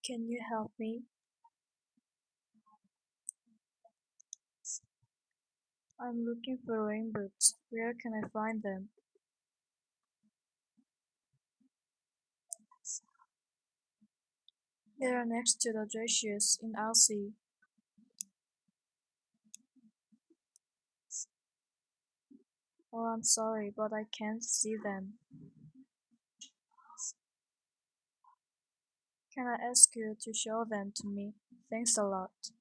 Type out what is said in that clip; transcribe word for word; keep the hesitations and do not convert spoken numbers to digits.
Can you help me? I'm looking for rain boots. Where can I find them? They are next to the dress shoes in aisle C. Oh, I'm sorry, but I can't see them. Can I ask you to show them to me? Thanks a lot.